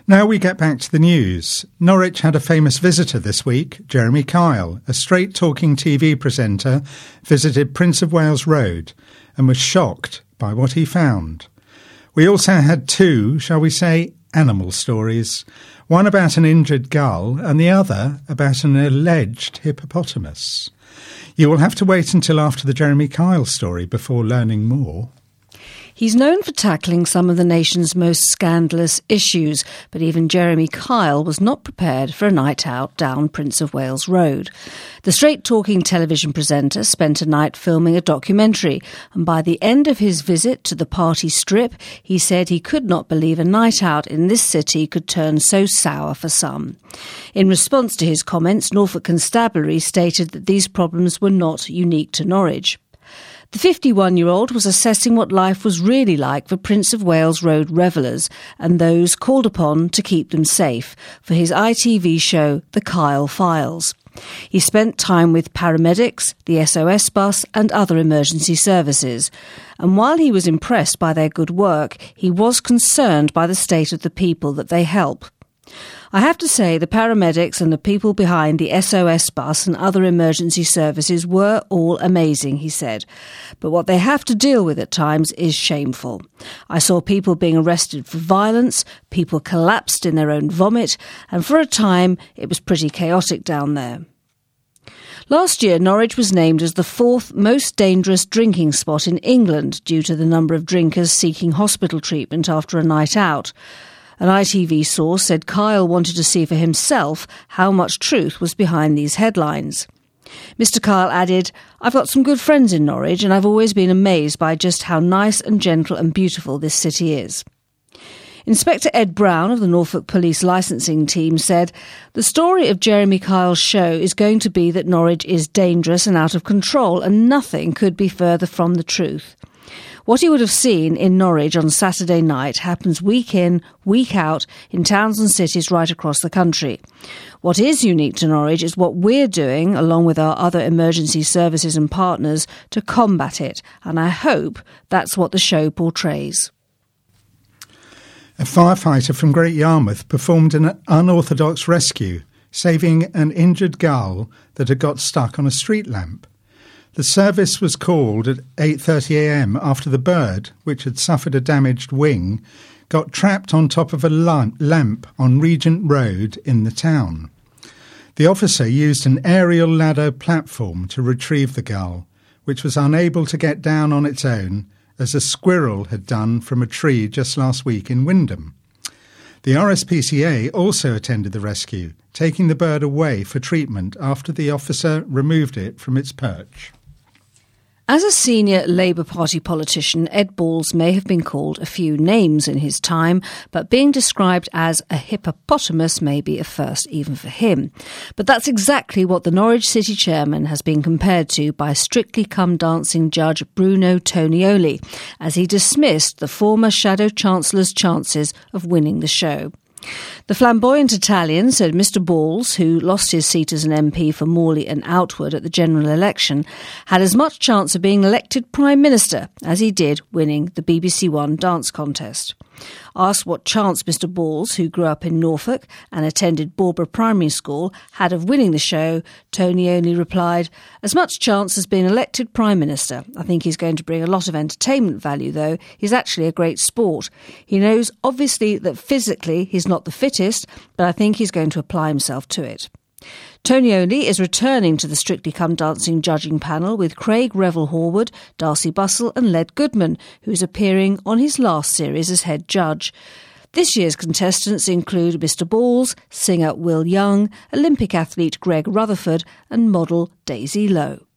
Now we get back to the news. Norwich had a famous visitor this week. Jeremy Kyle, a straight-talking TV presenter, visited Prince of Wales Road and was shocked by what he found. We also had two, shall we say, animal stories. One about an injured gull and the other about an alleged hippopotamus. You will have to wait until after the Jeremy Kyle story before learning more. He's known for tackling some of the nation's most scandalous issues, but even Jeremy Kyle was not prepared for a night out down Prince of Wales Road. The straight-talking television presenter spent a night filming a documentary, and by the end of his visit to the party strip, he said he could not believe a night out in this city could turn so sour for some. In response to his comments, Norfolk Constabulary stated that these problems were not unique to Norwich. The 51-year-old was assessing what life was really like for Prince of Wales Road revellers and those called upon to keep them safe for his ITV show The Kyle Files. He spent time with paramedics, the SOS bus and other emergency services. And while he was impressed by their good work, he was concerned by the state of the people that they help. I have to say the paramedics and the people behind the SOS bus and other emergency services were all amazing, he said. But what they have to deal with at times is shameful. I saw people being arrested for violence, people collapsed in their own vomit, and for a time it was pretty chaotic down there. Last year, Norwich was named as the fourth most dangerous drinking spot in England due to the number of drinkers seeking hospital treatment after a night out. An ITV source said Kyle wanted to see for himself how much truth was behind these headlines. Mr. Kyle added, "I've got some good friends in Norwich and I've always been amazed by just how nice and gentle and beautiful this city is." Inspector Ed Brown of the Norfolk Police licensing team said, "The story of Jeremy Kyle's show is going to be that Norwich is dangerous and out of control, and nothing could be further from the truth. What he would have seen in Norwich on Saturday night happens week in, week out in towns and cities right across the country. What is unique to Norwich is what we're doing, along with our other emergency services and partners, to combat it, and I hope that's what the show portrays." A firefighter from Great Yarmouth performed an unorthodox rescue, saving an injured gull that had got stuck on a street lamp. The service was called at 8:30 a.m. after the bird, which had suffered a damaged wing, got trapped on top of a lamp on Regent Road in the town. The officer used an aerial ladder platform to retrieve the gull, which was unable to get down on its own, as a squirrel had done from a tree just last week in Wymondham. The RSPCA also attended the rescue, taking the bird away for treatment after the officer removed it from its perch. As a senior Labour Party politician, Ed Balls may have been called a few names in his time, but being described as a hippopotamus may be a first even for him. But that's exactly what the Norwich City Chairman has been compared to by Strictly Come Dancing judge Bruno Tonioli, as he dismissed the former Shadow Chancellor's chances of winning the show. The flamboyant Italian said Mr. Balls, who lost his seat as an MP for Morley and Outward at the general election, had as much chance of being elected Prime Minister as he did winning the BBC One dance contest. Asked what chance Mr. Balls, who grew up in Norfolk and attended Barbara Primary School, had of winning the show, Tony only replied, "As much chance as being elected Prime Minister. I think he's going to bring a lot of entertainment value, though. He's actually a great sport. He knows, obviously, that physically he's not the fittest, but I think he's going to apply himself to it." Tonioli is returning to the Strictly Come Dancing judging panel with Craig Revel-Horwood, Darcy Bussell and Led Goodman, who is appearing on his last series as head judge. This year's contestants include Mr. Balls, singer Will Young, Olympic athlete Greg Rutherford and model Daisy Lowe.